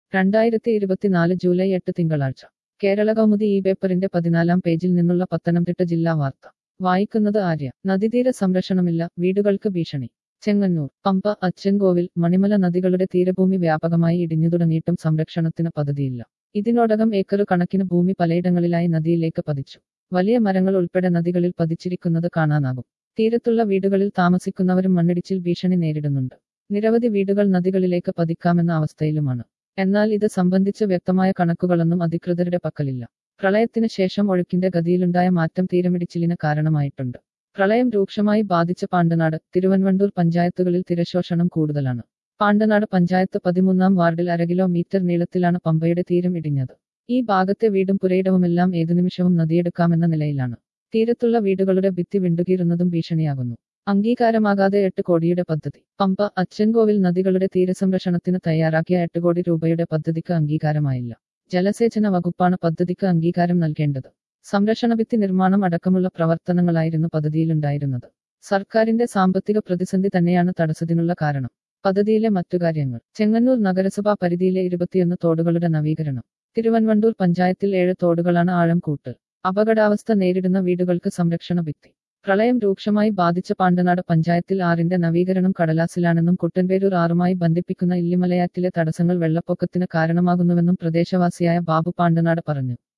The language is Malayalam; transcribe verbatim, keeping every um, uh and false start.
രണ്ടായിരത്തി ഇരുപത്തിനാല് ജൂലൈ എട്ട് തിങ്കളാഴ്ച കേരള കൗമുദി ഈ പേപ്പറിന്റെ പതിനാലാം പേജിൽ നിന്നുള്ള പത്തനംതിട്ട ജില്ലാ വാർത്ത വായിക്കുന്നത് ആര്യ. നദീതീര സംരക്ഷണമില്ല, വീടുകൾക്ക് ഭീഷണി. ചെങ്ങന്നൂർ. പമ്പ, അച്ചൻകോവിൽ, മണിമല നദികളുടെ തീരഭൂമി വ്യാപകമായി ഇടിഞ്ഞു തുടങ്ങിയിട്ടും സംരക്ഷണത്തിന് പദ്ധതിയില്ല. ഇതിനോടകം ഏക്കറു കണക്കിന് ഭൂമി പലയിടങ്ങളിലായി നദിയിലേക്ക് പതിച്ചു. വലിയ മരങ്ങൾ ഉൾപ്പെടെ നദികളിൽ പതിച്ചിരിക്കുന്നത് കാണാനാകും. തീരത്തുള്ള വീടുകളിൽ താമസിക്കുന്നവരും മണ്ണിടിച്ചിൽ ഭീഷണി നേരിടുന്നുണ്ട്. നിരവധി വീടുകൾ നദികളിലേക്ക് പതിക്കാമെന്ന അവസ്ഥയിലുമാണ്. എന്നാൽ ഇത് സംബന്ധിച്ച് വ്യക്തമായ കണക്കുകളൊന്നും അധികൃതരുടെ പക്കലില്ല. പ്രളയത്തിന് ശേഷം ഒഴുക്കിന്റെ ഗതിയിലുണ്ടായ മാറ്റം തീരമിടിച്ചിലിന് കാരണമായിട്ടുണ്ട്. പ്രളയം രൂക്ഷമായി ബാധിച്ച പാണ്ടനാട്, തിരുവൻവണ്ടൂർ പഞ്ചായത്തുകളിൽ തിരശോഷണം കൂടുതലാണ്. പാണ്ടനാട് പഞ്ചായത്ത് പതിമൂന്നാം വാർഡിൽ അര കിലോമീറ്റർ നീളത്തിലാണ് പമ്പയുടെ തീരം ഇടിഞ്ഞത്. ഈ ഭാഗത്തെ വീടും പുരയിടവുമെല്ലാം ഏതു നിമിഷവും നദിയെടുക്കാമെന്ന നിലയിലാണ്. തീരത്തുള്ള വീടുകളുടെ ഭിത്തി വിണ്ടുകീറുന്നതും ഭീഷണിയാകുന്നു. അംഗീകാരമാകാതെ എട്ട് കോടിയുടെ പദ്ധതി. പമ്പ, അച്ചൻകോവിൽ നദികളുടെ തീരസംരക്ഷണത്തിന് തയ്യാറാക്കിയ എട്ട് കോടി രൂപയുടെ പദ്ധതിക്ക് അംഗീകാരമായില്ല. ജലസേചന വകുപ്പാണ് പദ്ധതിക്ക് അംഗീകാരം നൽകേണ്ടത്. സംരക്ഷണ ഭിത്തി നിർമ്മാണം അടക്കമുള്ള പ്രവർത്തനങ്ങളായിരുന്നു പദ്ധതിയിലുണ്ടായിരുന്നത്. സർക്കാരിന്റെ സാമ്പത്തിക പ്രതിസന്ധി തന്നെയാണ് തടസ്സത്തിനുള്ള കാരണം. പദ്ധതിയിലെ മറ്റു കാര്യങ്ങൾ: ചെങ്ങന്നൂർ നഗരസഭാ പരിധിയിലെ ഇരുപത്തിയൊന്ന് തോടുകളുടെ നവീകരണം. തിരുവൻവണ്ടൂർ പഞ്ചായത്തിൽ ഏഴ് തോടുകളാണ് ആഴം കൂട്ടൽ. അപകടാവസ്ഥ നേരിടുന്ന വീടുകൾക്ക് സംരക്ഷണ ഭിത്തി. പ്രളയം രൂക്ഷമായി ബാധിച്ച പാണ്ടനാട് പഞ്ചായത്തിൽ ആറിന്റെ നവീകരണം കടലാസിലാണെന്നും കുട്ടൻപേരൂർ ആറുമായി ബന്ധിപ്പിക്കുന്ന ഇല്ലിമലയാറ്റിലെ തടസ്സങ്ങൾ വെള്ളപ്പൊക്കത്തിന് കാരണമാകുന്നുവെന്നും പ്രദേശവാസിയായ ബാബു പാണ്ടനാട് പറഞ്ഞു.